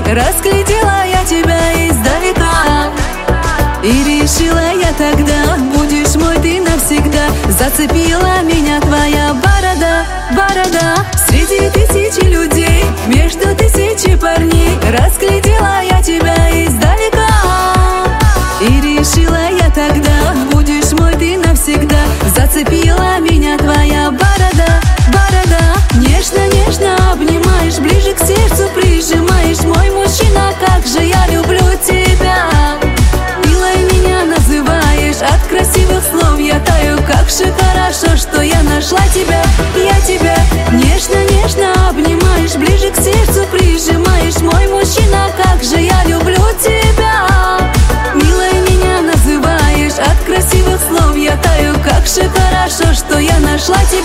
Разглядела я тебя издалека и решила я тогда, будешь мой ты навсегда. Зацепила меня твоя борода, борода. Среди тысячи людей, между тысячи парней, разглядела я тебя издалека и решила я тогда, будешь мой ты навсегда. Зацепила меня твоя борода, борода. Нежно-нежно обнимаешь, ближе к сердцу прижимаешь. Мой мужчина, как же я люблю тебя. Милой меня называешь, от красивых слов я таю. Как же хорошо, что я нашла тебя, я тебя. Нежно-нежно обнимаешь, ближе к сердцу прижимаешь. Мой мужчина, как же я люблю тебя. Милой меня называешь, от красивых слов я таю. Как же хорошо, что я нашла тебя.